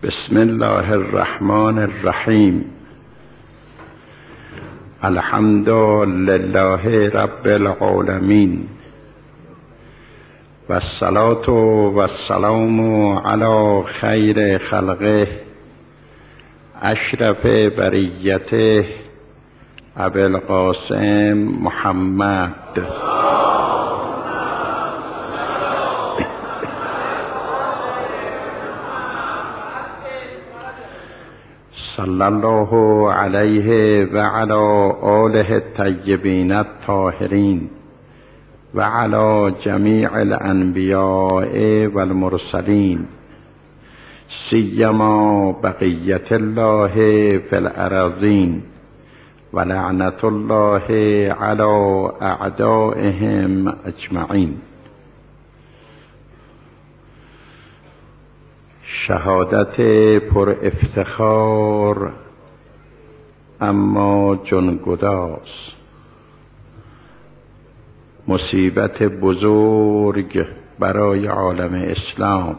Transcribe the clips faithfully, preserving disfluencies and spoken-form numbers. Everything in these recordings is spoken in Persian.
بسم الله الرحمن الرحیم. الحمد لله رب العالمین و الصلاة و السلام علی خیر خلقه اشرف بریته ابی القاسم محمد صلی الله علیه و علی آله الطیبین الطاهرین و علی جمیع الانبیاء والمرسلین سیما بقیت الله فی الارضین و لعنت الله علی اعدائهم اجمعین. شهادت پر افتخار اما جنگداز، مصیبت بزرگ برای عالم اسلام.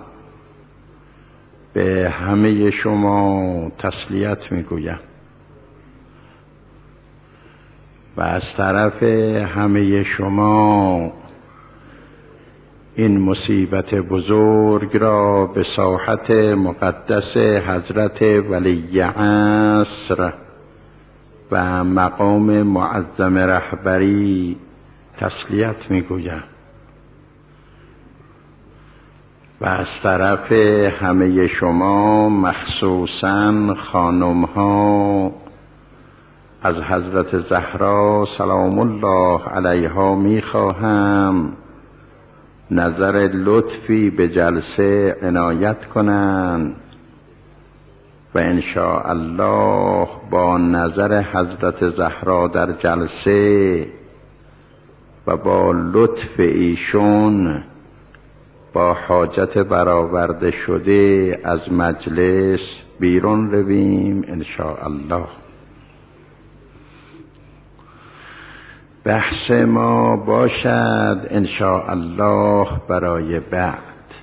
به همه شما تسلیت میگویم و از طرف همه شما این مصیبت بزرگ را به ساحت مقدس حضرت ولی عصر و مقام معظم رهبری تسلیت میگویم و از طرف همه شما مخصوصاً خانم ها از حضرت زهرا سلام الله علیها میخواهم نظر لطفی به جلسه عنایت کنند و انشاء الله با نظر حضرت زهرا در جلسه و با لطف ایشون با حاجت برآورده شده از مجلس بیرون رویم انشاء الله. بحث ما باشد انشاء الله برای بعد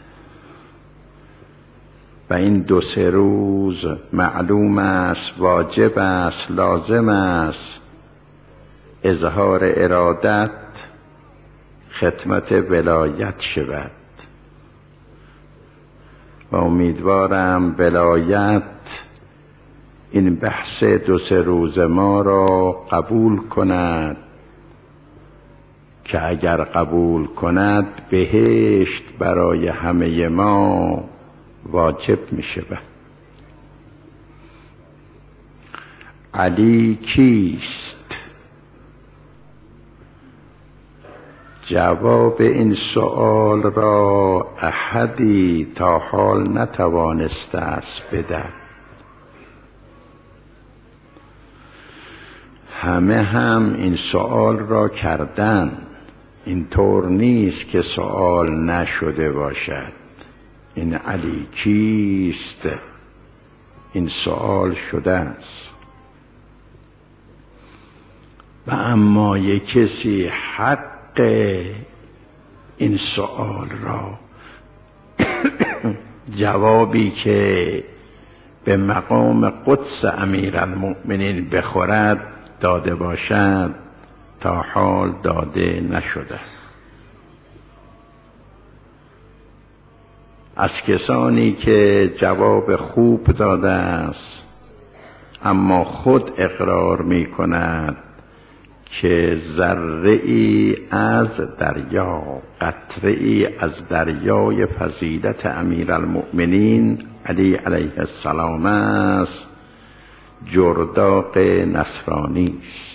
و این دو سه روز معلوم است، واجب است، لازم است اظهار ارادت خدمت ولایت شود و امیدوارم ولایت این بحث دو سه روز ما را قبول کند که اگر قبول کند بهشت برای همه ما واجب می شود. علی کیست؟ جواب این سؤال را احدی تا حال نتوانسته است بدهد. همه هم این سؤال را کردن، این طور نیست که سؤال نشده باشد. این علی کیست؟ این سؤال شده است و اما یک کسی حق این سؤال را جوابی که به مقام قدس امیرالمؤمنین بخورد داده باشد تا حال داده نشده. از کسانی که جواب خوب داده است اما خود اقرار می کند که ذره ای از دریا، قطره ای از دریای فضیلت امیرالمؤمنین علی علیه السلام است، جرداق نصرانی است.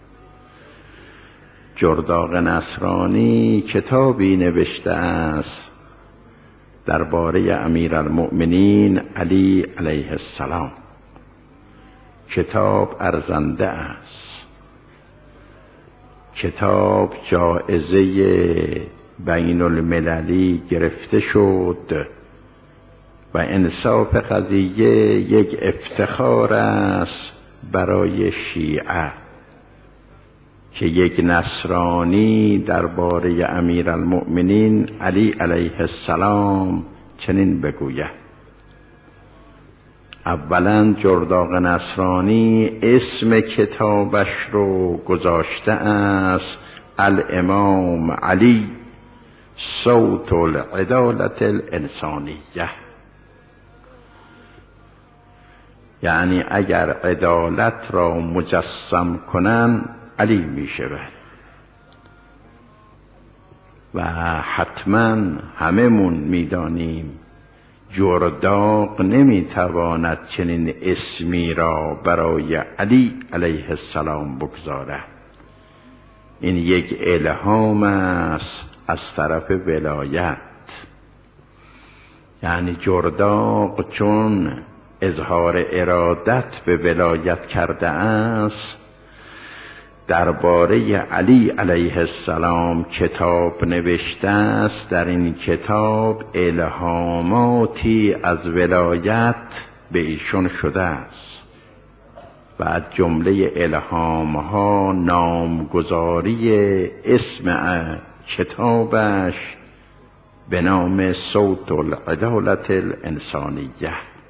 جرداق نصرانی کتابی نوشته است درباره امیرالمؤمنین علی علیه السلام. کتاب ارزنده است، کتاب جایزه بین المللی گرفته شد و انصاف قضیه یک افتخار است برای شیعه که یک نصرانی درباره امیرالمؤمنین علی علیه السلام چنین بگوید: اولا جرداق نصرانی اسم کتابش رو گذاشته است الامام علی صوت العدالت الانسانیه، یعنی اگر عدالت را مجسم کنن علی می شود. و حتما هممون میدانیم جرداق نمیتواند چنین اسمی را برای علی علیه السلام بگذارد. این یک الهام است از طرف ولایت. یعنی جرداق چون اظهار ارادت به ولایت کرده است، درباره علی علیه السلام کتاب نوشته است. در این کتاب الهاماتی از ولایت به ایشون شده است و از جمله الهامها نامگذاری اسم کتابش به نام صوت العدالت الانسانیه.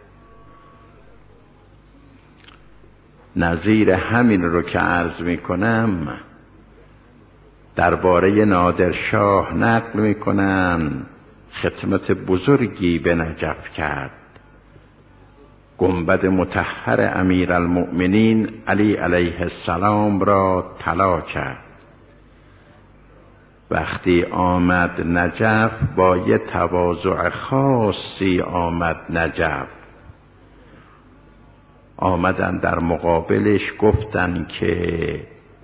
نظیر همین رو که عرض می کنم درباره نادرشاه نقل می کنن. خدمت بزرگی به نجف کرد. گنبد مطهر امیرالمؤمنین علی علیه السلام را طلا کرد. وقتی آمد نجف با یه تواضع خاصی آمد نجف. آمدن در مقابلش گفتن که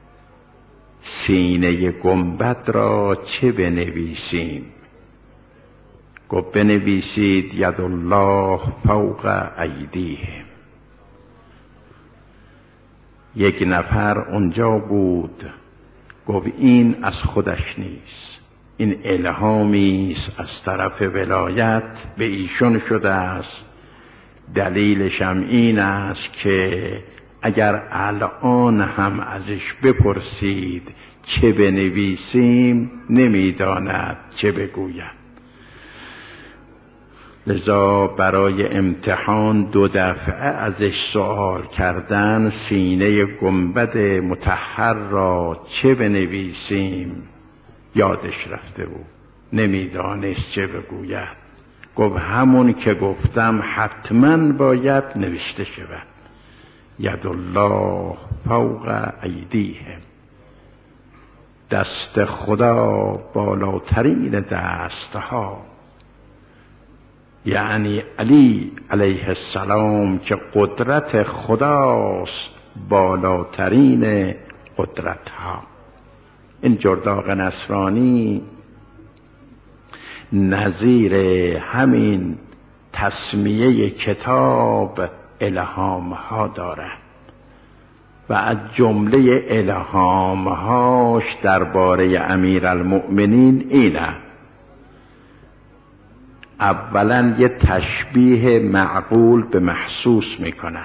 سینه گنبد را چه بنویسیم؟ گفت بنویسید ید الله فوق ایدیهم. یک نفر اونجا بود گفت این از خودش نیست، این الهامی است از طرف ولایت به ایشون شده است. دلیلش هم این است که اگر الان هم ازش بپرسید چه بنویسیم نمیداند چه بگوید. لذا برای امتحان دو دفعه ازش سوال کردن سینه گنبد مطهر را چه بنویسیم، یادش رفته بود، نمیدانست چه بگوید. گفت همون که گفتم حتما باید نوشته شود، ید الله فوق ایدیهم. دست خدا بالاترین دستها، یعنی علی علیه السلام که قدرت خداست بالاترین قدرتها. این جرداق نصرانی نظیر همین تسمیه کتاب الهام ها دارد و از جمله الهام هاش درباره امیرالمؤمنین اینه. اولا یه تشبیه معقول به محسوس میکنه.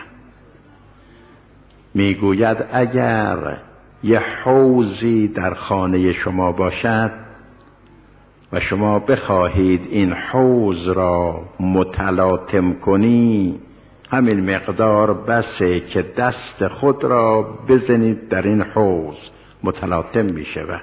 میگوید اگر یه حوضی در خانه شما باشد و شما بخواهید این حوض را متلاطم کنی، همین مقدار بسه که دست خود را بزنید در این حوض، متلاطم می شود.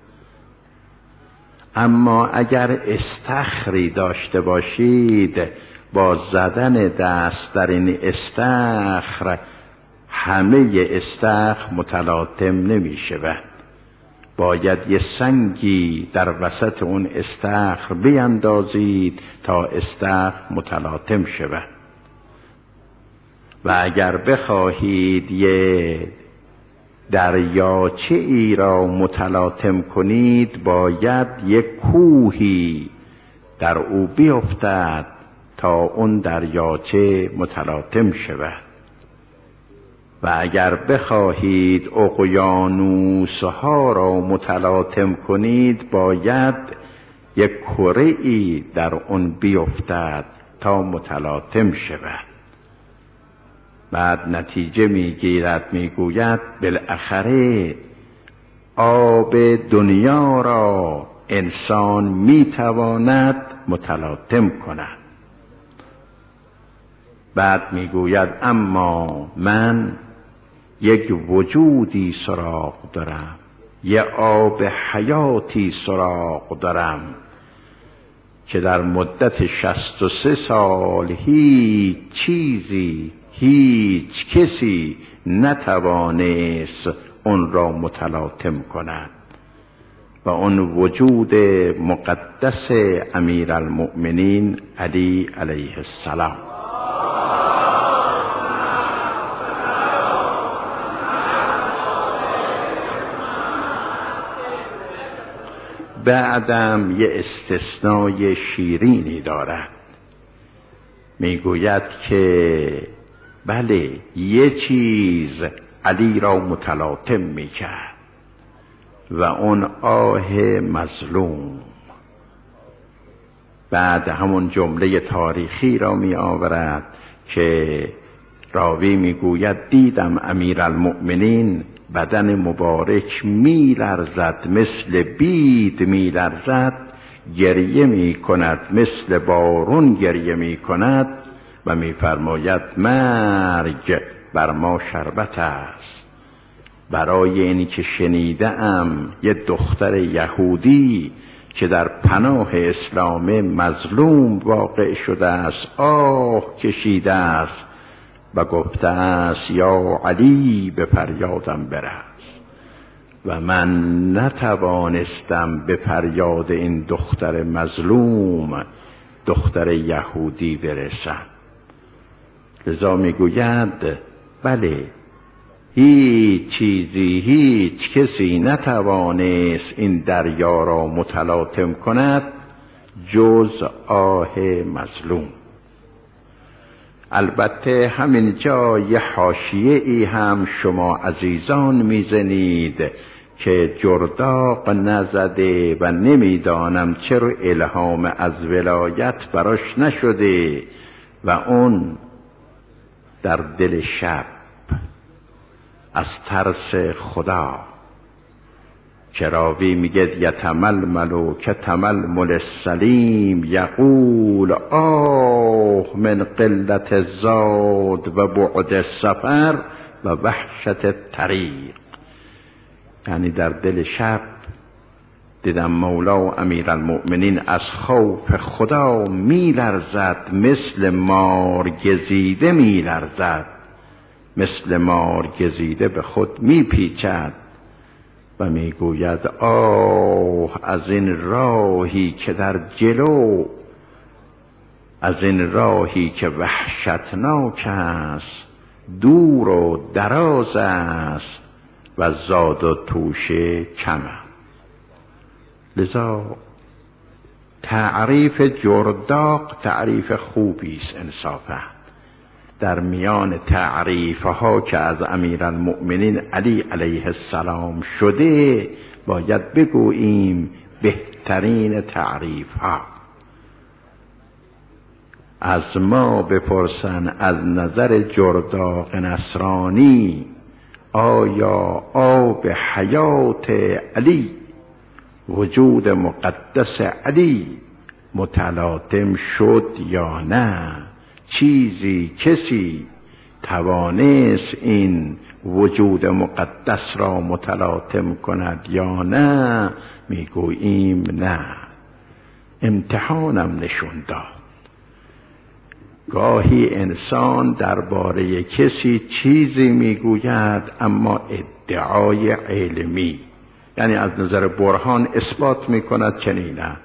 اما اگر استخری داشته باشید، با زدن دست در این استخر همه استخر متلاطم نمی شود. باید یه سنگی در وسط اون استخر بیندازید تا استخر متلاطم شود. و اگر بخواهید یه دریاچه ای را متلاطم کنید، باید یک کوهی در او بیفتد تا اون دریاچه متلاطم شود. و اگر بخواهید اقیانوس ها را متلاطم کنید، باید یک کره ای در اون بیفتد تا متلاطم شود. بعد نتیجه میگیرد، میگوید بالاخره آب دنیا را انسان میتواند متلاطم کند. بعد میگوید اما من یک وجودی سراغ دارم، یه آب حیاتی سراغ دارم که در مدت شصت و سه سال هیچ چیزی، هیچ کسی نتوانست اون را متلاطم کند و اون وجود مقدس امیرالمؤمنین علی علیه السلام. بعدم یه استثنای شیرینی دارد، میگوید که بله یه چیز علی را متلاطم میکرد و اون آه مظلوم. بعد همون جمله تاریخی را می آورد که راوی میگوید دیدم امیرالمؤمنین بدن مبارک می لرزد، مثل بید می لرزد، گریه می کند، مثل بارون گریه می کند و می فرماید مرگ بر ما شربت است. برای اینی که شنیده ام یه دختر یهودی که در پناه اسلام مظلوم واقع شده است، آه کشیده است و گفته است یا علی به فریادم برس و من نتوانستم به فریاد این دختر مظلوم، دختر یهودی برسم. لذا میگوید بله هیچ چیزی، هیچ کسی نتوانست این دریا را متلاطم کند جز آه مظلوم. البته همین جا یه حاشیه ای هم شما عزیزان میزنید که جرداق نزده و نمیدانم چرا الهام از ولایت براش نشده و اون در دل شب از ترس خدا که راوی میگه یتململ که تململ السلیم یقول آه من قلت الزاد و بعد السفر و وحشت الطریق. یعنی در دل شب دیدم مولا و امیرالمؤمنین از خوف خدا میلرزد، مثل مار گزیده میلرزد، مثل مار گزیده به خود میپیچد و میگوید آه از این راهی که در جلو، از این راهی که وحشتناک است، دور و دراز است و زاد و توشه کم. لذا تعریف جرداق تعریف خوبی است انصافا. در میان تعریفها که از امیرالمؤمنین علی علیه السلام شده باید بگوییم بهترین تعریفها. از ما بپرسن از نظر جرداق نصرانی آیا آب حیات علی، وجود مقدس علی متلاطم شد یا نه؟ چیزی کسی توانست این وجود مقدس را متلاطم کند یا نه؟ میگوییم نه. امتحانم نشون داد. گاهی انسان درباره کسی چیزی میگوید اما ادعای علمی، یعنی از نظر برهان اثبات میکند چنینه.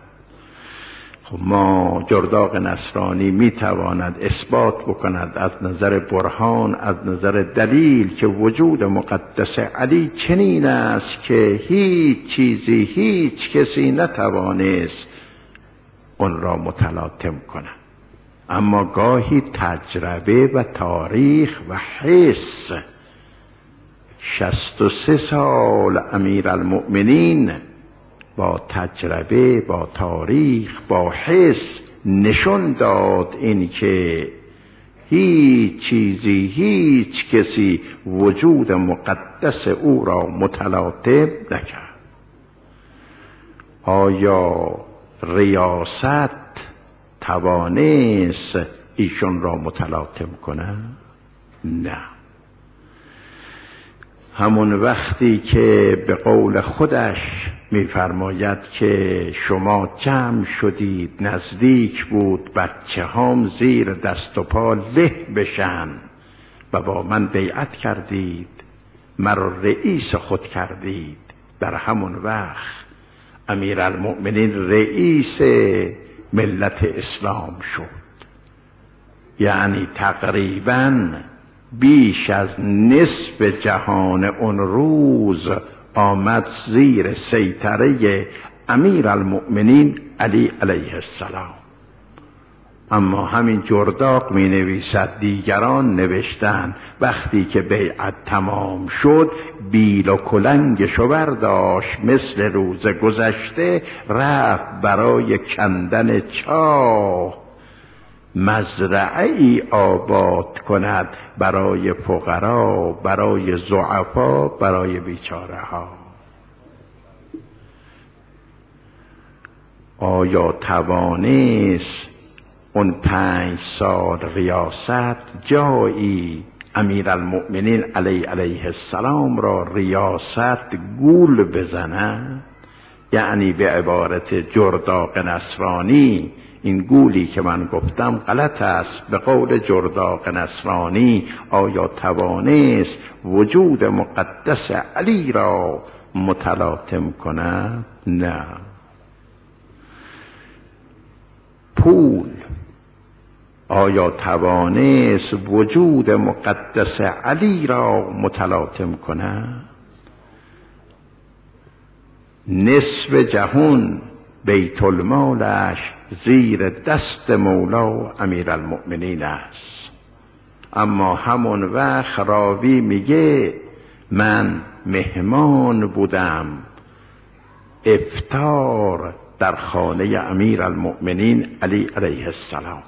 ما جرداق نصرانی میتواند اثبات بکند از نظر برهان، از نظر دلیل که وجود مقدس علی چنین است که هیچ چیزی، هیچ کسی نتوانست اون را متلاطم کند. اما گاهی تجربه و تاریخ و حس، شصت و سه سال امیرالمؤمنین با تجربه، با تاریخ، با حس نشون داد این که هیچ چیزی، هیچ کسی وجود مقدس او را متلاطم نکرد. آیا ریاست توانست ایشون را متلاطم کنم؟ نه. همون وقتی که به قول خودش می‌فرماید که شما جمع شدید، نزدیک بود بچه هام زیر دست و پا له بشن و با من بیعت کردید، مرا رئیس خود کردید، در همون وقت امیرالمؤمنین رئیس ملت اسلام شد. یعنی تقریباً بیش از نصف جهان اون روز آمد زیر سیطره امیرالمؤمنین علی علیه السلام. اما همین جرداق می نویسد دیگران نوشتن وقتی که بیعت تمام شد بیل و کلنگشو برداشت، مثل روز گذشته رفت برای کندن چاه مزرعه ای آباد کند برای فقرا، برای ضعفا، برای بیچاره ها. آیا توانست اون پنج سال ریاست جایی امیرالمؤمنین علی علیه السلام را ریاست گول بزنند؟ یعنی به عبارت جرداق نصرانی، این گولی که من گفتم غلط است، به قول جرداق نصرانی آیا توانست وجود مقدس علی را متلاطم کند؟ نه. پول آیا توانست وجود مقدس علی را متلاطم کند؟ نصف جهان بیت المالش زیر دست مولا امیرالمؤمنین است. اما همون وقت راوی میگه من مهمان بودم افطار در خانه امیرالمؤمنین علی علیه السلام.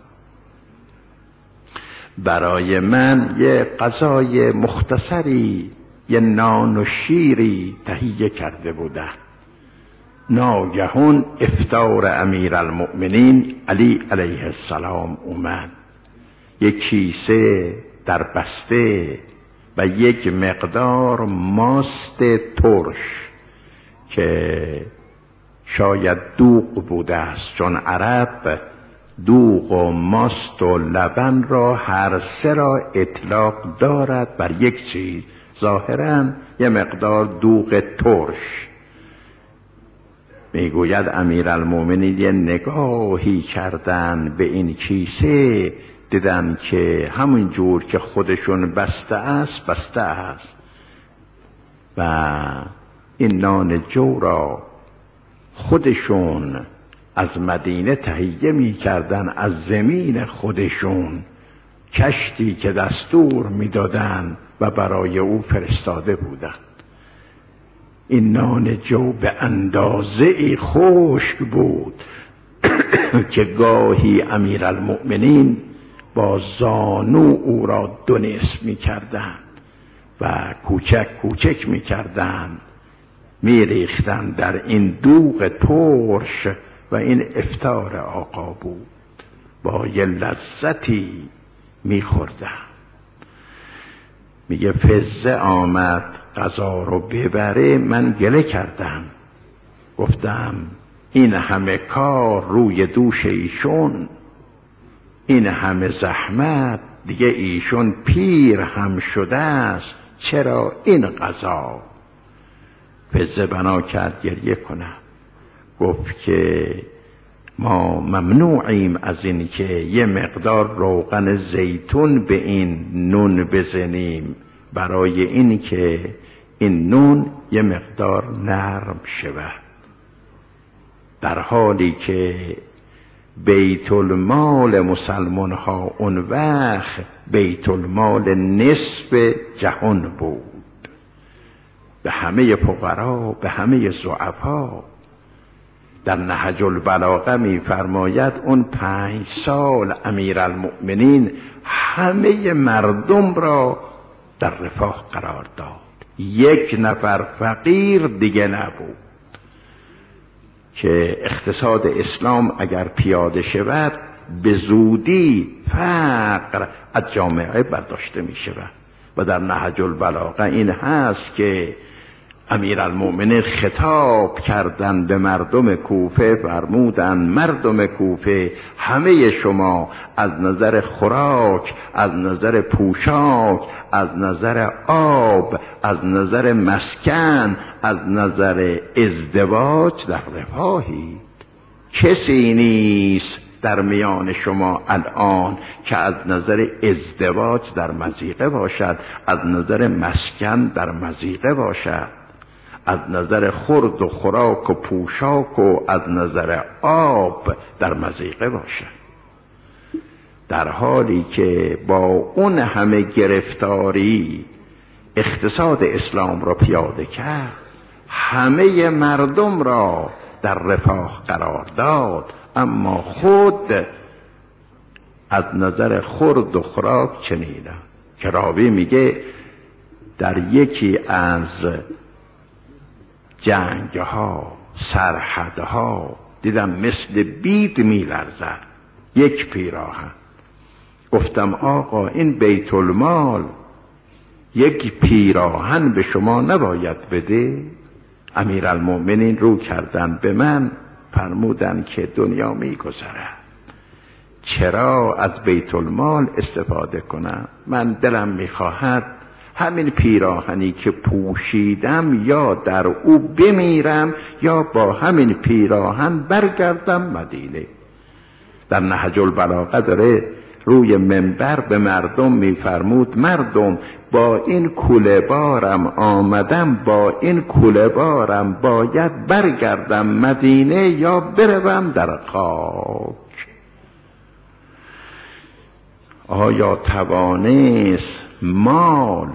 برای من یه غذای مختصری، یه نان و شیری تهیه کرده بودن. ناگهان افطار امیرالمؤمنین علی علیه السلام اومد. یک کیسه در بسته و یک مقدار ماست ترش که شاید دوغ بوده است، چون عرب دوغ و ماست و لبن را هر سه را اطلاق دارد بر یک چیز. ظاهراً یه مقدار دوغ ترش. میگوید امیرالمؤمنین یه نگاهی کردن به این کیسه، دیدن که همون جور که خودشون بسته است بسته است و این نان جو را خودشون از مدینه تهیه می کردن، از زمین خودشون، کشتی که دستور می دادن و برای او فرستاده بودن. این نان جو به اندازه خشک بود که گاهی امیرالمؤمنین با زانو او را دو نصف می کردن و کوچک کوچک می کردن، می ریختن در این دوغ ترش و این افطار آقا بود. با یه لذتی می خوردن. میگه فزه آمد غذا رو ببره، من گله کردم، گفتم این همه کار روی دوش ایشون، این همه زحمت، دیگه ایشون پیر هم شده است، چرا این غذا؟ فزه بنا کرد گریه کنم. گفت که ما ممنوعیم از این که یه مقدار روغن زیتون به این نون بزنیم، برای این که این نون یه مقدار نرم شود. در حالی که بیت المال مسلمان ها اون وقت بیت المال نصف جهان بود، به همه فقرا، به همه ضعفا. در نهج البلاغه می فرماید اون پنج سال امیرالمؤمنین همه مردم را در رفاه قرار داد، یک نفر فقیر دیگه نبود. که اقتصاد اسلام اگر پیاده شود به زودی فقر از جامعه برداشته می شود. و در نهج البلاغه این هست که امیرالمؤمنین خطاب کردند به مردم کوفه، فرمودند مردم کوفه همه شما از نظر خوراک، از نظر پوشاک، از نظر آب، از نظر مسکن، از نظر ازدواج در رفاهید. کسی نیست در میان شما الان که از نظر ازدواج در مضیقه باشد، از نظر مسکن در مضیقه باشد، از نظر خورد و خوراک و پوشاک و از نظر آب در مضیقه باشد. در حالی که با اون همه گرفتاری اقتصاد اسلام را پیاده کرد، همه مردم را در رفاه قرار داد، اما خود از نظر خورد و خوراک چنینه که راوی میگه در یکی از جنگها، سرحدها دیدم مثل بید میلرزد یک پیراهن. گفتم آقا این بیت المال یک پیراهن به شما نباید بده؟ امیرالمؤمنین رو کردن به من، فرمودن که دنیا میگذرد، چرا از بیت المال استفاده کنم؟ من دلم میخواهد همین پیراهنی که پوشیدم یا در او بمیرم یا با همین پیراهن برگردم مدینه. در نهج البلاغه داره روی منبر به مردم میفرمود مردم با این کوله بارم آمدم، با این کوله بارم باید برگردم مدینه یا بروم در خاک. آیا توانست مال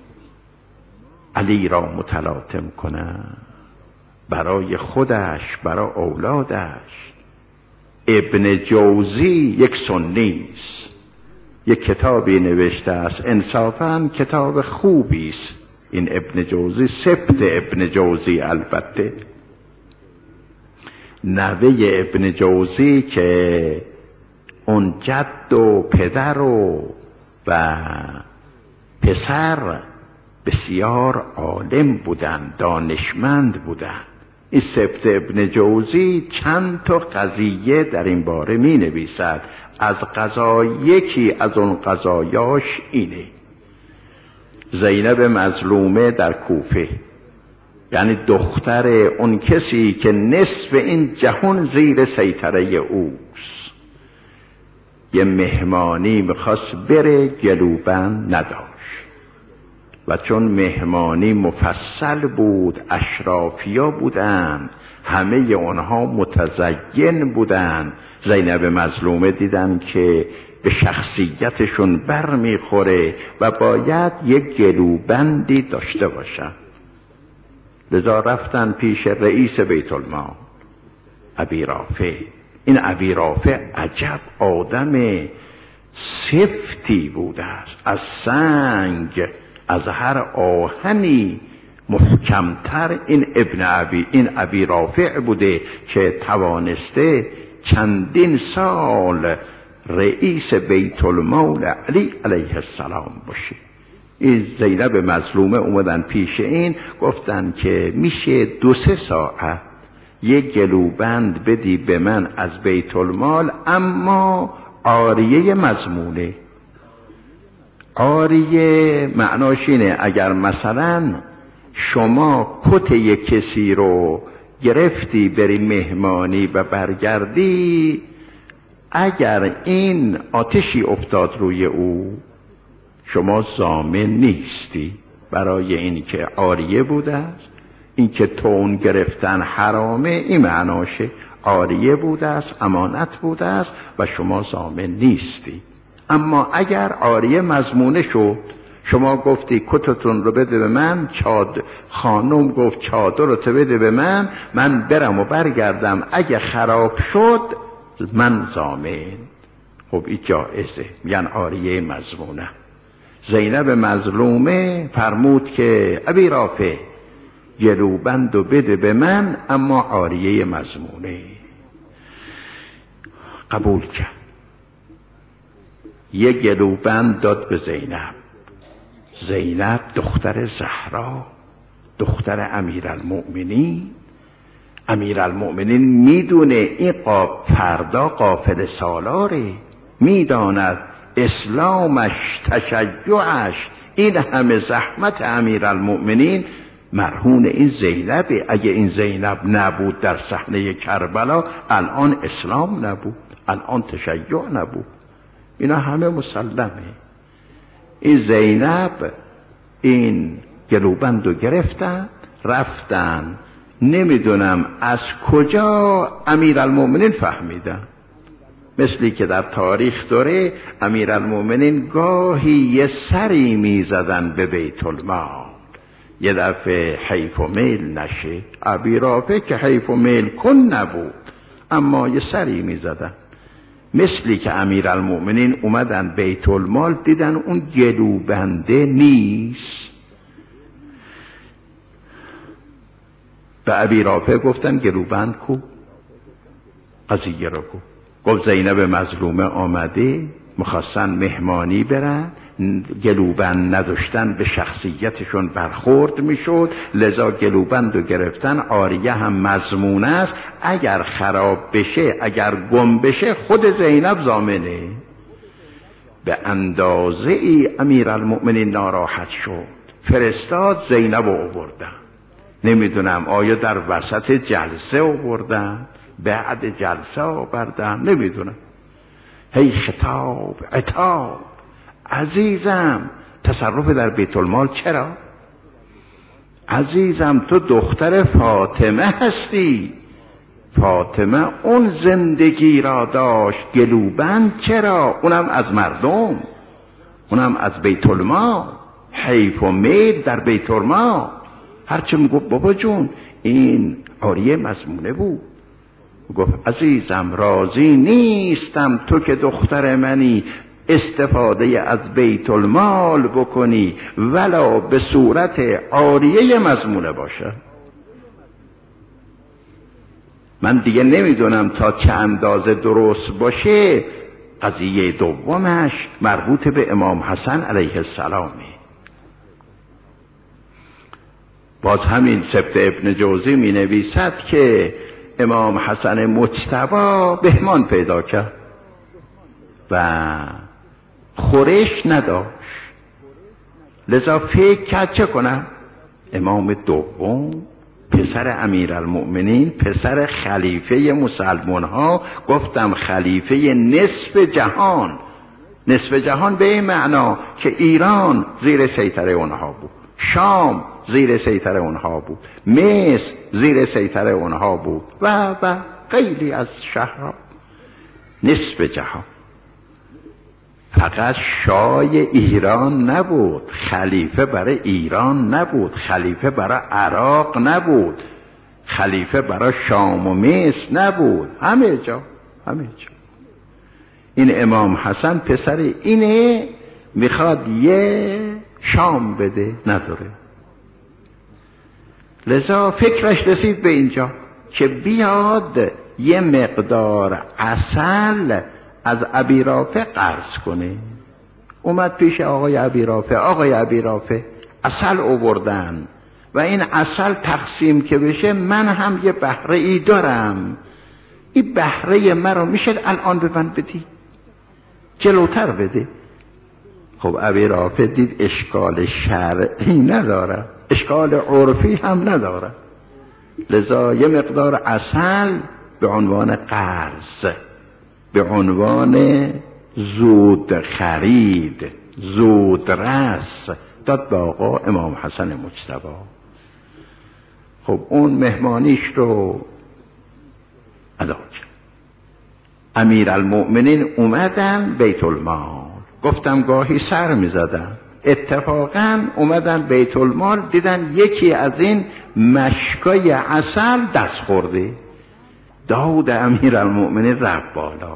علی را متلاطم کنه برای خودش، برای اولادش؟ ابن جوزی یک سنی است، یک کتابی نوشته است، انصافاً کتاب خوبی است این ابن جوزی، سبت ابن جوزی البته، نوه ابن جوزی که اون جد و پدر و و پسر بسیار عالم بودند، دانشمند بودند. این سبت ابن جوزی چند تا قضیه در این باره می نویسد. از قضا یکی از اون قضایاش اینه: زینب مظلومه در کوفه، یعنی دختر اون کسی که نصف این جهان زیر سیطره اوست، یه مهمانی میخواست بره، گلوبند نداشت و چون مهمانی مفصل بود، اشرافیا بودن، همه اونها متزین بودن، زینب مظلومه دیدن که به شخصیتشون بر میخوره و باید یک گلوبندی داشته باشن، لذا رفتن پیش رئیس بیت المال ابی رافع. این ابی رافع عجب آدم سفتی بوده است، از سنگ، از هر آهنی محکمتر این ابن ابی این ابی رافع بوده که توانسته چندین سال رئیس بیت المال علی علیه السلام باشه. این زینب مظلومه اومدن پیش این، گفتن که میشه دو سه ساعت یک گلوبند بدی به من از بیت المال، اما عاریه مضمونه. عاریه معناش اینه اگر مثلا شما کت یک کسی رو گرفتی بری مهمانی و برگردی، اگر این آتشی افتاد روی او شما ضامن نیستی، برای این که عاریه بوده است. این که تون گرفتن حرامه، این معناشه عاریه بوده است، امانت بوده است و شما ضامن نیستی. اما اگر عاریه مضمونه شد، شما گفتی کتتون رو بده به من، چاد خانم گفت چادر رو بده به من، من برم و برگردم، اگه خراب شد من ضامن. خب این جائزه، میگن عاریه مضمونه. زینب مظلومه فرمود که ابی رافع گلوبند و بده به من، اما عاریه مضمونه. قبول کرد. یه گلوبند داد به زینب. زینب دختر زهرا، دختر امیرالمؤمنین. امیرالمؤمنین میدونه این قاب فردا قافله سالاره، میداند اسلامش، تشیعش، این همه زحمت امیرالمؤمنین مرهون این زینبه. اگه این زینب نبود در صحنه کربلا، الان اسلام نبود، الان تشیع نبود. اینا همه مسلمه. این زینب این گلوبندو گرفتن رفتن، نمیدونم از کجا امیرالمؤمنین فهمیدن. مثلی که در تاریخ داره امیرالمؤمنین گاهی یه سری میزدن به بیت المال، یه دفعه حیف و میل نشه. ابی رافع که حیف و میل کن نبود، اما یه سری میزدن. مثلی که امیرالمؤمنین اومدن بیت المال، دیدن اون گلوبنده نیست. به ابی رافع گفتن گلوبند کو؟ قضیه رو کو. گفت زینب مظلومه آمده، مخواستن مهمانی برن، گلوبند نداشتن، به شخصیتشون برخورد میشد، لذا گلوبند رو گرفتن. عاریه هم مضمون است، اگر خراب بشه، اگر گم بشه، خود زینب ضامنه. به اندازه ای امیرالمؤمنین ناراحت شد، فرستاد زینب رو آوردن. نمیدونم آیا در وسط جلسه آوردن، بعد جلسه آوردن، نمیدونم. هی خطاب عتاب، عزیزم تصرف در بیت المال چرا؟ عزیزم تو دختر فاطمه هستی، فاطمه اون زندگی را داشت، گلوبند چرا؟ اونم از مردم، اونم از بیت المال. حیف و میل در بیت المال. هرچه میگفت بابا جون این عاریه مضمونه بود. گفت عزیزم راضی نیستم تو که دختر منی استفاده از بیت المال بکنی، ولا به صورت عاریه مضمونه باشه. من دیگه نمیدونم تا چه اندازه درست باشه. قضیه دومش مربوط به امام حسن علیه السلامه. باز همین سبت ابن جوزی می نویسد که امام حسن مجتبی بهمان پیدا کرد و خورش نداشت، لذا فکر کرد چه کنم؟ امام دوم، پسر امیرالمؤمنین، پسر خلیفه مسلمان ها، گفتم خلیفه نصف جهان. نصف جهان به این معنا که ایران زیر سیطره اونها بود، شام زیر سیطره اونها بود، مصر زیر سیطره اونها بود و و خیلی از شهرها. نصف جهان. فقط شاه ایران نبود، خلیفه برای ایران نبود، خلیفه برای عراق نبود، خلیفه برای شام و مصر نبود، همه جا، همه جا. این امام حسن پسر اینه، میخواد یه شام بده، نداره. لذا فکرش رسید به اینجا که بیاد یه مقدار عسل از ابی رافع قرض کنه. اومد پیش آقای ابی رافع. آقای ابی رافع عسل آوردن و این عسل تقسیم که بشه من هم یه بهره ای دارم، این بهره مرا میشه الان به من بدی، جلوتر بده. خب ابی رافع دید اشکال شرعی نداره، اشکال عرفی هم نداره، لذا یه مقدار عسل به عنوان قرض، به عنوان زود خرید، زود رس داد به آقا امام حسن مجتبی. خب اون مهمانیش رو ادا کرد. امیرالمؤمنین اومدن بیت المال، گفتم گاهی سر می زدن، اتفاقا اومدن بیت المال، دیدن یکی از این مشکای عسل دست خورده. داود امیرالمؤمنین رفت بالا.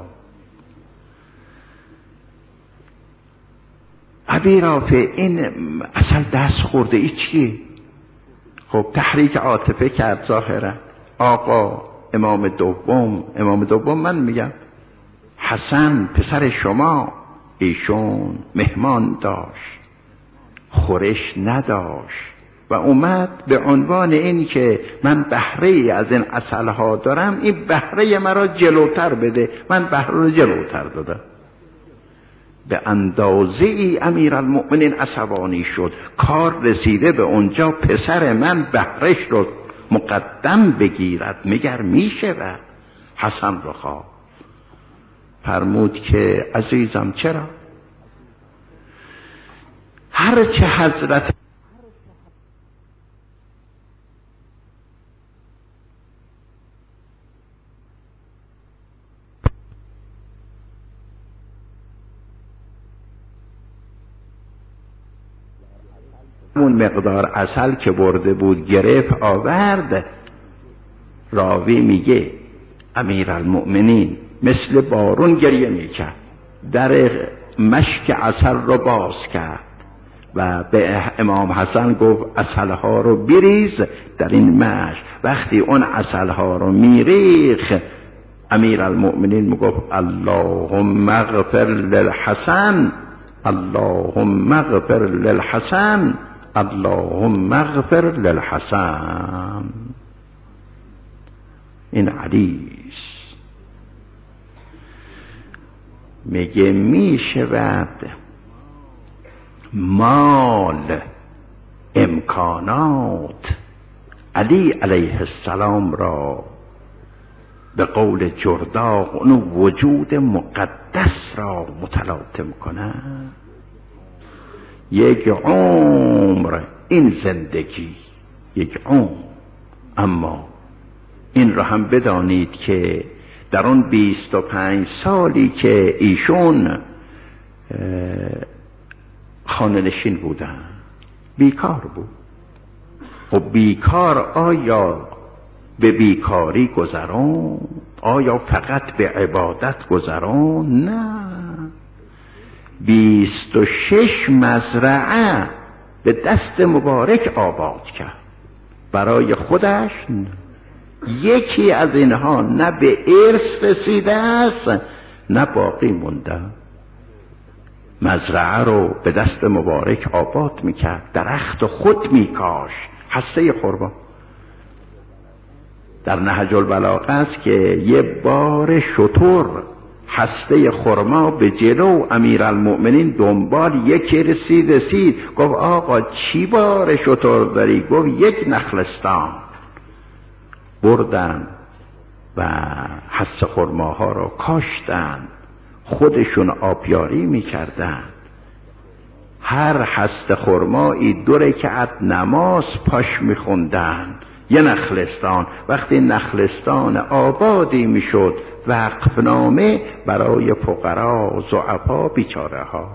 ابی رافع این عسل دست خورده، ای چیه؟ خب تحریک عاطفه کرد ظاهرا. آقا امام دوم، امام دوم من میگم حسن پسر شما ایشون مهمان داشت، خورش نداشت و اومد به عنوان این که من بهره از این عسلها دارم، این بهره مرا جلوتر بده. من بهره رو جلوتر دادم. به اندازه ای امیرالمؤمنین عصبانی شد. کار رسیده به اونجا پسر من بهرهش رو مقدم بگیرد، مگر میشه؟ و حسن رو خواه فرمود که عزیزم چرا؟ هرچه حضرت اون مقدار عسل که برده بود گرفت آورد. راوی میگه امیرالمؤمنین مثل بارون گریه میکرد، در مشک عسل رو باز کرد و به امام حسن گفت عسلها رو بریز در این مشک. وقتی اون عسلها رو میریخ امیرالمؤمنین میگفت اللهم اغفر للحسن، اللهم اغفر للحسن، اللهم اغفر للحسن. این علیست. میگه میشود مال، امکانات علی علیه السلام را به قول جرداق اون وجود مقدس را متلاطم کنند. یک عمر این زندگی، یک عمر. اما این را هم بدانید که در اون بیست و پنج سالی که ایشون خانه نشین بودن بیکار بود. و بیکار آیا به بیکاری گذران؟ آیا فقط به عبادت گذران؟ نه، بیست و شش مزرعه به دست مبارک آباد کرد برای خودش. یکی از اینها نه به ارث رسیده است نه باقی مونده. مزرعه رو به دست مبارک آباد میکرد، درخت خود میکاش، هسته خرما. در نهج البلاغه است که یه بار شتر هسته خرما به جلو امیرالمؤمنین دنبال، یکی رسید رسید گفت آقا چی بار شتر داری؟ گفت یک نخلستان. بردن و هسته خرماها را کاشتن، خودشون آبیاری میکردن. هر هسته خرمایی دو رکعت نماز پاش میخوندن. یه نخلستان. وقتی نخلستان آبادی میشد وقفنامه برای فقرا، ضعفا، بیچاره ها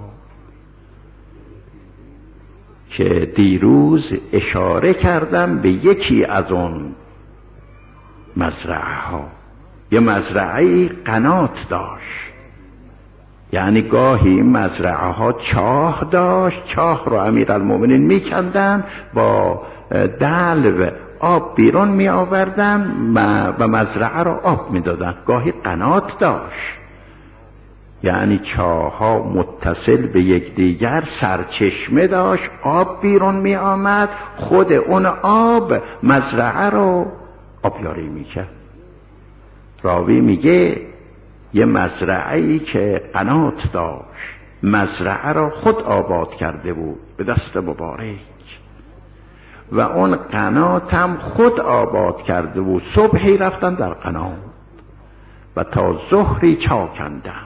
که دیروز اشاره کردم به یکی از اون مزرعه ها. یه مزرعه قنات داشت، یعنی گاهی مزرعه ها چاه داشت، چاه رو امیرالمؤمنین میکندن، با دلو آب بیرون می آوردن و مزرعه رو آب می دادن. گاهی قنات داشت، یعنی چاه ها متصل به یکدیگر، سرچشمه داشت، آب بیرون می آمد، خود اون آب مزرعه رو آبیاری می کرد. راوی میگه یه مزرعه‌ای که قنات داشت، مزرعه رو خود آباد کرده بود به دست مبارک و اون قنات هم خود آباد کرده بود. صبحی رفتن در قنات و تا ظهری چاکندن.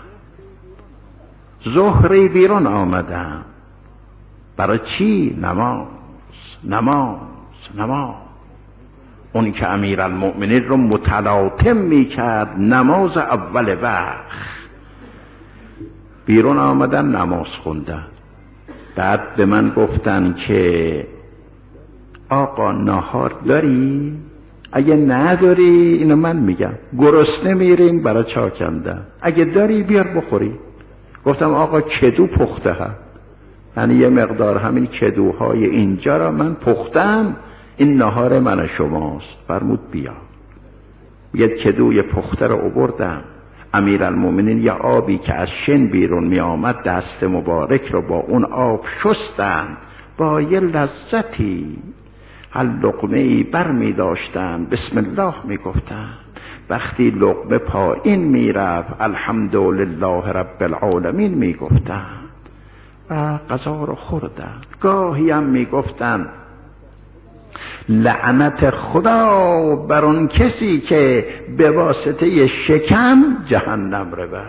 ظهری بیرون آمدن. برای چی؟ نماز، نماز، نماز. اون که امیرالمؤمنین رو متلاطم میکرد، نماز اول وقت. بیرون آمدن نماز خوندن. بعد به من گفتن که آقا ناهار داری؟ اگه نداری اینو من میگم، گرسنه میریم برای چاکندن، اگه داری بیار بخوری. گفتم آقا کدو پخته هم، یعنی یه مقدار همین کدوهای اینجا را من پختم، این ناهار من شماست. فرمود بیا. یه کدوی پخته رو آوردم. امیرالمومنین یا آبی که از شن بیرون می آمد دست مبارک رو با اون آب شستند، با یه لذتی هر لقمه ای بر می داشتن بسم الله می گفتن. وقتی لقمه پایین می رفت الحمدلله رب العالمین می گفتن و غذا رو خوردن. گاهی هم می گفتن لعنت خدا بر اون کسی که به واسطه شکم جهنم رو بر.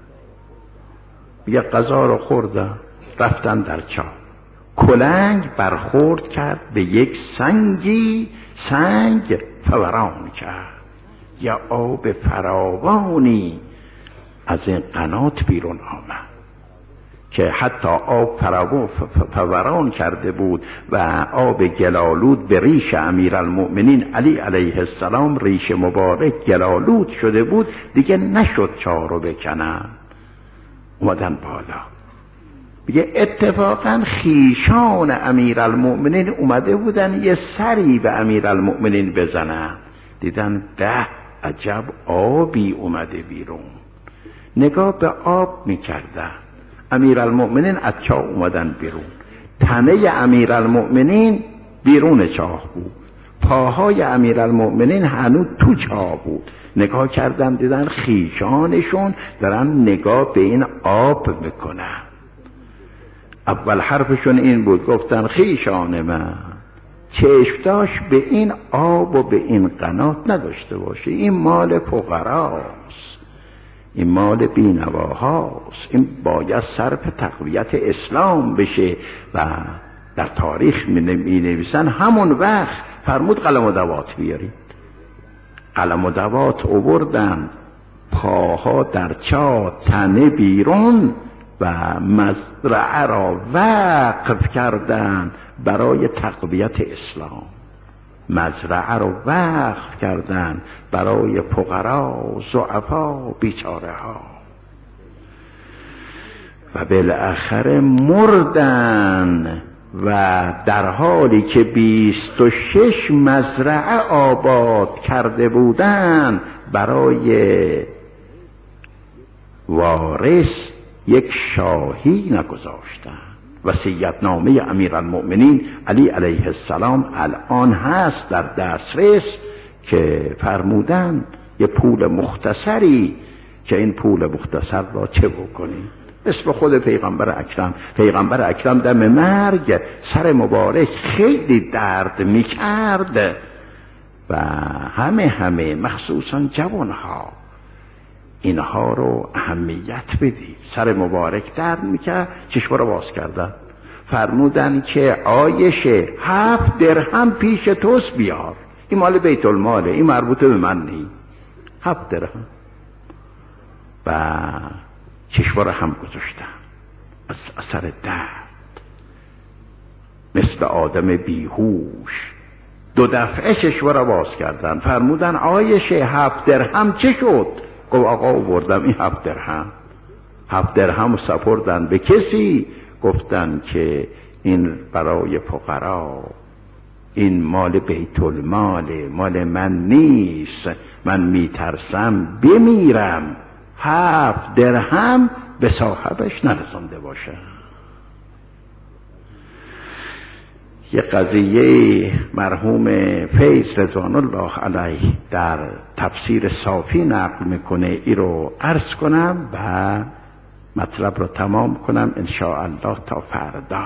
یه غذا رو خوردن، رفتن در چاه، کلنگ برخورد کرد به یک سنگی، سنگ فوران کرد، یا آب فراوانی از این قنات بیرون آمد که حتی آب فوران کرده بود و آب گلالود به ریش امیرالمؤمنین علی علیه السلام، ریش مبارک گلالود شده بود، دیگه نشد چاه رو بکنن، اومدن بالا. بگه اتفاقا خیشان امیرالمؤمنین اومده بودن یه سری به امیرالمؤمنین بزنن، دیدن ده عجب آبی اومده بیرون، نگاه به آب میکردن. امیرالمؤمنین از چاه اومدن بیرون، تنه امیرالمؤمنین بیرون چاه بود، پاهای امیرالمؤمنین هنوز تو چاه بود. نگاه کردن دیدن خیشانشون دارن نگاه به این آب میکنن. اول حرفشون این بود، گفتن خیشان من چشم داشت به این آب و به این قنات نداشته باشه، این مال فقراست، این مال بینواهاست، این باید صرف تقویت اسلام بشه. و در تاریخ می نویسن همون وقت فرمود قلم و دوات بیارید. قلم و دوات آوردن، پاها در چاه، تنه بیرون، و مزرعه را وقف کردن برای تقویت اسلام. مزرعه را وقف کردن برای فقرا، ضعفا، بیچاره ها، و بالاخره مردن و در حالی که بیست و شش مزرعه آباد کرده بودن برای وارث یک شاهی نگذاشتن. وصیت‌نامه امیرالمؤمنین علی علیه السلام الان هست در دسترس که فرمودن یه پول مختصری که این پول مختصر را چه بکنید. اسم خود پیغمبر اکرم، پیغمبر اکرم دم مرگ سر مبارک خیلی درد میکرد و همه همه مخصوصا جوانها اینها رو اهمیت بدید. سر مبارک درد میکرد، چشم رو باز کردن، فرمودن که عایشه هفت درهم پیش توست بیار، این مال بیت الماله، این مربوطه به من نی. هفت درهم. و چشم رو هم گذاشتن از اثر درد، مثل آدم بیهوش دو دفعه چشم رو باز کردن، فرمودن عایشه هفت درهم چه شد؟ گفت آقا آوردم این هفت درهم. هفت درهم سپردن به کسی، گفتن که این برای فقرا، این مال بیت الماله، مال من نیست، من میترسم بمیرم هفت درهم به صاحبش نرسونده باشه. یه قضیه مرحوم فیض رضوان الله علیه در تفسیر صافی نقل میکنه، ای رو عرض کنم و مطلب رو تمام کنم ان شاء الله تا فردا.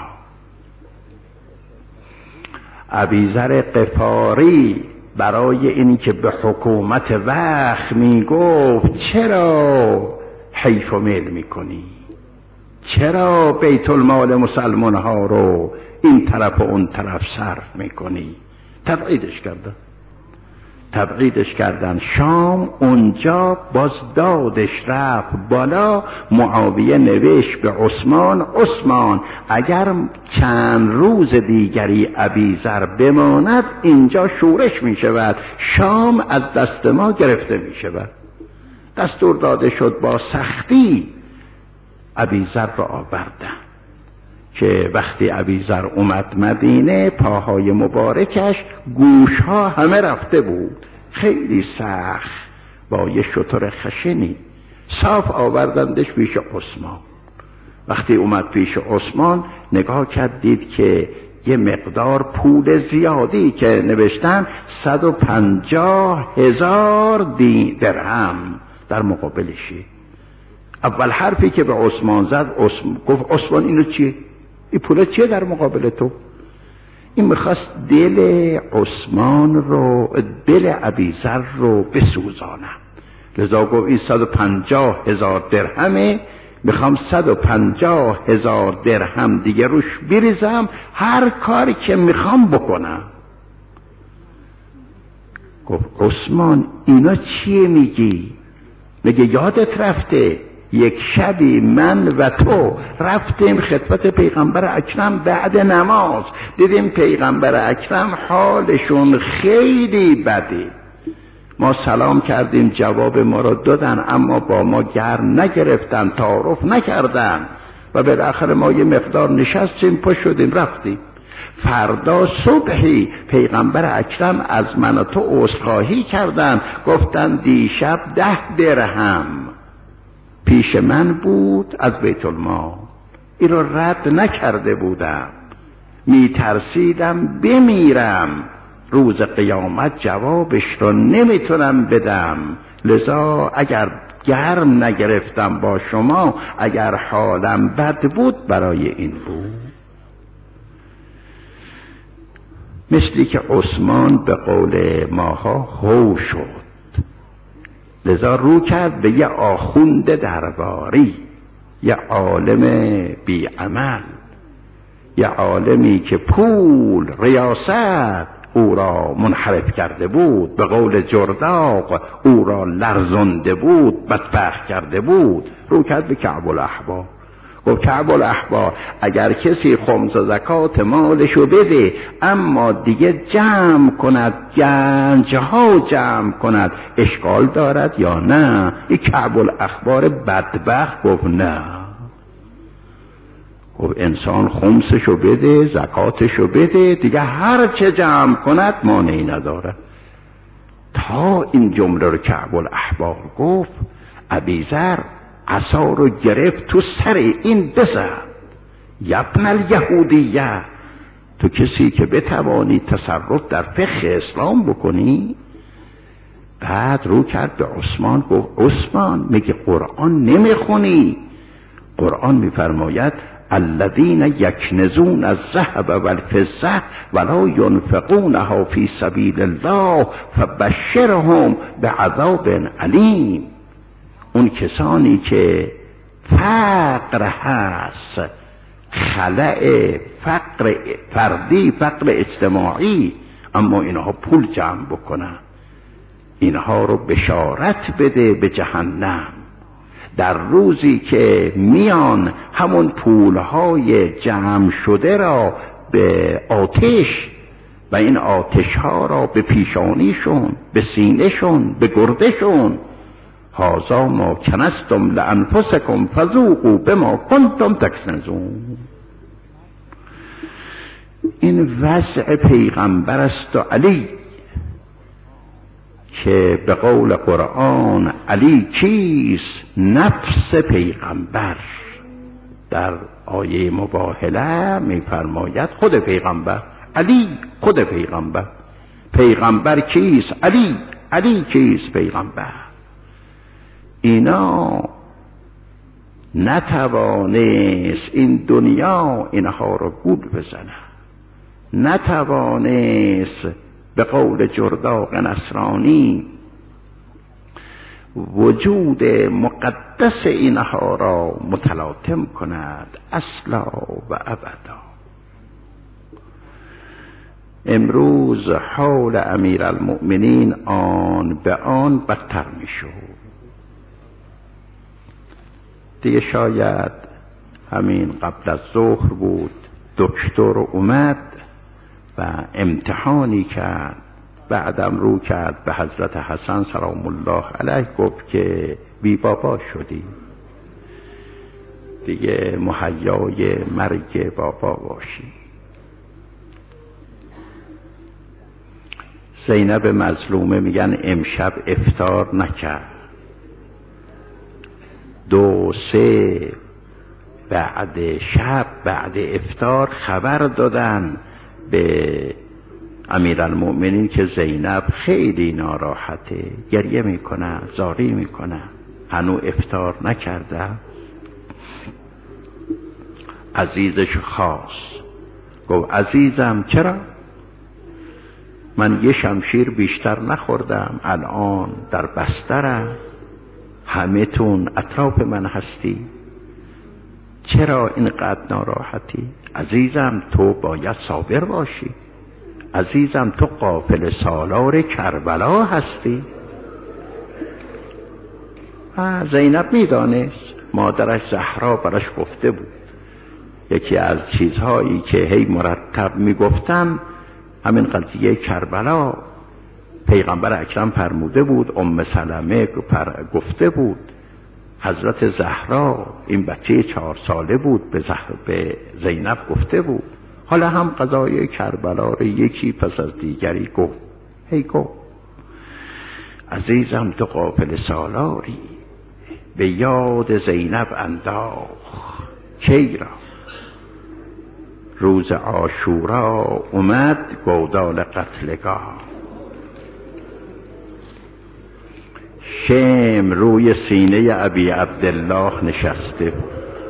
ابیذر غفاری برای اینی که به حکومت وقت میگفت چرا حیف و میل میکنی، چرا بیت المال مسلمان ها رو این طرف و اون طرف صرف میکنی، تبعیدش کردن. تبعیدش کردن شام، اونجا باز دادش رفت بالا. معاویه نوشت به عثمان، عثمان اگر چند روز دیگری ابیذر بماند اینجا شورش میشود، شام از دست ما گرفته میشود. دستور داده شد با سختی ابیذر را آوردن که وقتی ابیذر اومد مدینه پاهای مبارکش گوشها همه رفته بود، خیلی سخت با یه شتر خشنی صاف آوردندش پیش عثمان. وقتی اومد پیش عثمان نگاه کرد، دید که یه مقدار پول زیادی که نوشتن صد و پنجاه هزار درهم در مقابلشی. اول حرفی که به عثمان زد، عثمان گفت عثمان اینو چیه؟ این پول چیه در مقابل تو؟ این میخواست دل عثمان رو، دل ابیذر رو بسوزانه. لذا گفت این صد و پنجاه هزار درهمه، میخوام صد و پنجاه هزار درهم دیگه روش بریزم، هر کاری که میخوام بکنم. گفت عثمان اینا چیه میگی؟ میگه یادت رفته یک شبی من و تو رفتیم خدمت پیغمبر اکرم بعد نماز، دیدیم پیغمبر اکرم حالشون خیلی بده، ما سلام کردیم جواب ما را دادن، اما با ما گرم نگرفتن، تعارف نکردن و بالاخره ما یه مقدار نشستیم، پا شدیم رفتیم. فردا صبحی پیغمبر اکرم از من و تو عذرخواهی کردن، گفتن دیشب ده درهم پیش من بود از بیت المال، این رو رد نکرده بودم، می ترسیدم بمیرم، روز قیامت جوابش رو نمیتونم بدم، لذا اگر گرم نگرفتم با شما، اگر حالم بد بود برای این بود. مثلی که عثمان به قول ماها هو شد، لذا رو کرد به یه آخوند درباری، یه عالم بی عمل، یه عالمی که پول، ریاست او را منحرف کرده بود، به قول جرداق او را لرزنده بود، بدبخت کرده بود. رو کرد به کعب الاحبار، گفت کعب الاحبار اگر کسی خمس و زکات مالشو بده اما دیگه جمع کند، گنجها جمع کند، اشکال دارد یا نه؟ این کعب الاحبار بدبخت گفت نه. خب انسان خمسشو بده، زکاتشو بده، دیگه هر چه جمع کند مانعی نداره. تا این جمله رو کعب الاحبار گفت، ابیذر عصا رو گرفت تو سر این بزد، یبن الیهودیه، تو کسی که بتوانی تصرف در فقه اسلام بکنی. بعد رو کرد به عثمان، گفت عثمان میگه قرآن نمیخونی؟ قرآن میفرماید الذین یکنزون الذهب والفضة ولا ينفقونها فی سبیل الله فبشرهم بعذاب علیم. اون کسانی که فقر هست، خلأ فقر فردی، فقر اجتماعی، اما اینها پول جمع بکنن، اینها رو بشارت بده به جهنم. در روزی که میان همون پولهای جمع شده را به آتش و این آتش ها را به پیشانیشون، به سینهشون، به گردشون، هذا ما کنستم لانفسکم فذوقوا بما کنتم تکنزون. این وضع پیغمبر است و علی، که به قول قرآن علی کیست؟ نفس پیغمبر. در آیه مباهله میفرماید خود پیغمبر، علی خود پیغمبر. پیغمبر کیست؟ علی. علی کیست؟ پیغمبر. اینا نتوانست این دنیا اینها رو گول بزنه، نتوانست به قول جرداق نصرانی وجود مقدس اینها را متلاطم کند اصلا و ابدا. امروز حال امیرالمؤمنین آن به آن بدتر می شود. دیگه شاید همین قبل از ظهر بود، دکتر اومد و امتحانی کرد، بعدم رو کرد به حضرت حسن سلام الله علیه، گفت که بی بابا شدی، دیگه مهیای مرگ بابا باشی. زینب مظلومه میگن امشب افطار نکرد، دو سه بعد شب بعد افطار خبر دادن به امیرالمؤمنین که زینب خیلی ناراحته، گریه میکنه، زاری میکنه، هنوز افطار نکرده. عزیزش خواست، گفت عزیزم چرا؟ من یه شمشیر بیشتر نخوردم، الان در بسترم، همه تون اطراف من هستی، چرا اینقدر ناراحتی؟ عزیزم تو باید صابر باشی، عزیزم تو قافله سالار کربلا هستی. زینب میدانست، مادرش زهرا براش گفته بود. یکی از چیزهایی که هی مرتب میگفتم همین قضیه کربلا، پیغمبر اکرم فرموده بود، ام سلمه گفته بود، حضرت زهرا این بچه چهار ساله بود به, به زینب گفته بود. حالا هم قضای کربلا رو یکی پس از دیگری گفت، هی گفت عزیزم تو قافله سالاری، به یاد زینب انداخت کی را، روز عاشورا اومد گودال قتلگاه. شم روی سینه ابی عبدالله نشسته بود.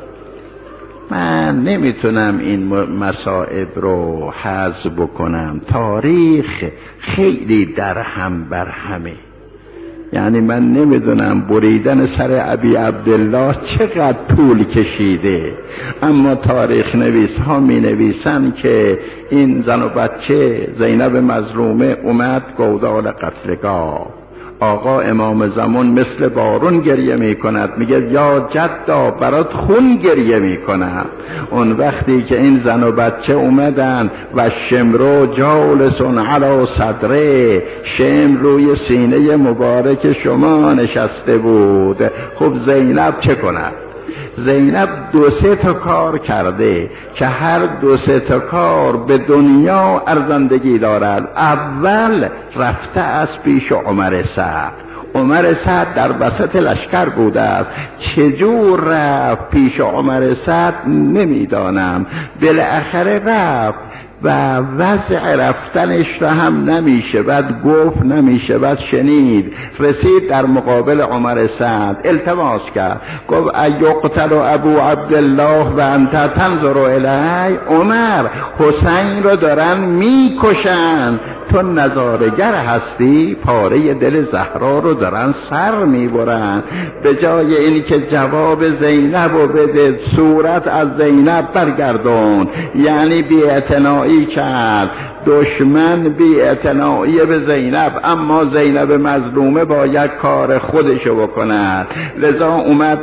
من نمیتونم این مصائب رو حذف بکنم، تاریخ خیلی در هم بر همه، یعنی من نمیدونم بریدن سر ابی عبدالله چقدر طول کشیده، اما تاریخ نویس ها می نویسن که این زن و بچه زینب مظلومه اومد گودال قتلگاه. آقا امام زمان مثل بارون گریه می کند، میگه یا جدا برات خون گریه می کند. اون وقتی که این زن و بچه اومدن و شمرو جالسون علی صدره، شم روی سینه مبارک شما نشسته بود. خب زینب چه کند؟ زینب دو سه تا کار کرده که هر دو سه تا کار به دنیا ارزندگی دارد. اول رفته از پیش عمر سعد. عمر سعد در وسط لشکر بوده است، چجور رفت پیش عمر سعد نمیدانم، بالاخره رفت و وضع رفتنش را هم نمیشه بعد گفت، نمیشه بعد شنید. رسید در مقابل عمر سعد، التماس کرد، گفت ایقتل ابو عبدالله و انت تنظر الیه. عمر حسین رو دارن میکشن، تو نظارگر هستی، پاره دل زهرا رو دارن سر میبرن. به جای اینی که جواب زینب رو بده، صورت از زینب برگردون، یعنی بی‌اعتنایی کرد. دشمن بی‌اعتنایی به زینب، اما زینب مظلومه باید کار خودشو بکند. لذا اومد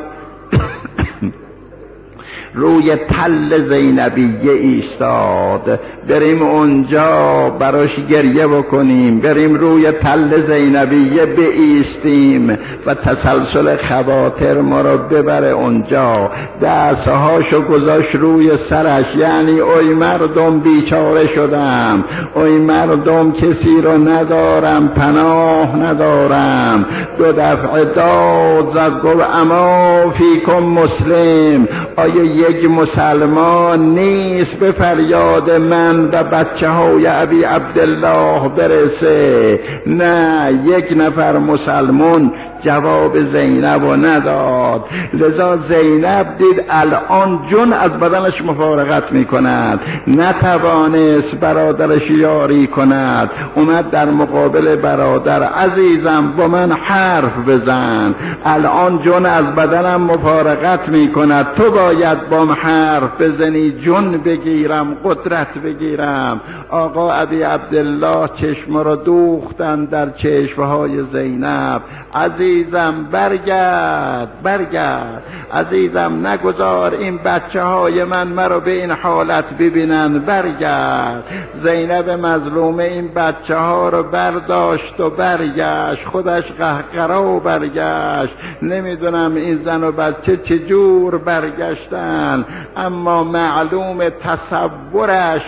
روی تل زینبیه ایستاد. بریم اونجا براش گریه بکنیم، بریم روی تل زینبیه بایستیم و تسلسل خواطر ما رو ببره اونجا. دستهاشو گذاشت روی سرش، یعنی اوی مردم بیچاره شدم، اوی مردم کسی رو ندارم، پناه ندارم. دو دفعه داد زد، گفت اما فیکم مسلم، آیا یک مسلمان نیست به فریاد من و بچه های ابی عبدالله برسه؟ نه، یک نفر مسلمان جواب زینب رو نداد. لذا زینب دید الان جون از بدنش مفارقت می کند، نتوانست برادرش یاری کند. اومد در مقابل برادر، عزیزم با من حرف بزن، الان جون از بدنم مفارقت می کند، تو باید با من حرف بزنی، جون بگیرم، قدرت بگیرم. آقا ابی عبدالله چشم رو دوختن در چشمهای زینب. عزیزم برگرد، برگرد عزیزم، نگذار این بچه های من مرا به این حالت ببینن، برگرد. زینب مظلومه این بچه ها رو برداشت و برگشت، خودش قهقرا و برگشت. نمیدونم این زن و بچه چجور برگشتن، اما معلوم تصورش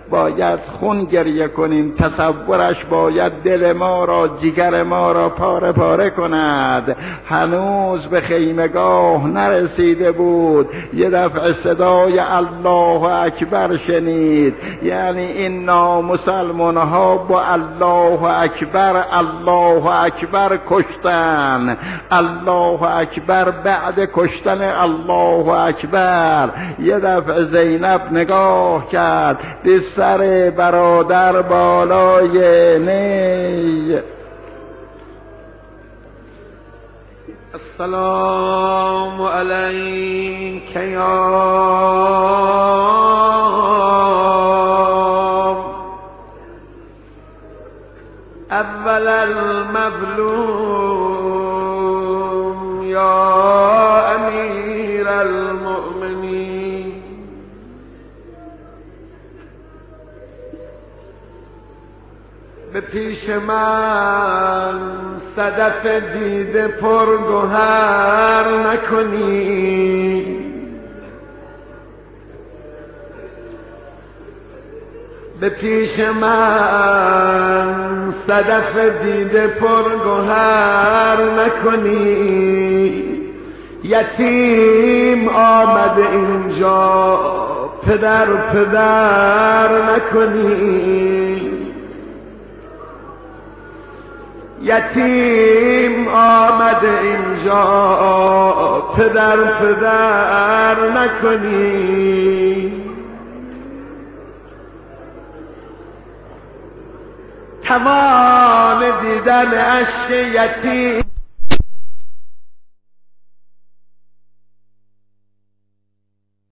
باید خون گریه کنیم، تصورش باید دل ما را، جگر ما را پاره پاره کند. هنوز به خیمگاه نرسیده بود، یه دفعه صدای الله اکبر شنید. یعنی این نامسلمان ها با الله اکبر الله اکبر کشتن. الله اکبر بعد کشتن الله اکبر یه دفعه زینب نگاه کرد، به سر برادر بالای نی. السلام علیک یا اول المظلوم یا امیر المؤمنین. به پیش من صدف دیده پرگوهر نکنی، به پیش من صدف دیده پرگوهر نکنی. یتیم آمده اینجا پدر پدر نکنی. یتیم آمده اینجا پدر پدر نکنی. توان دیدن اشک یتیم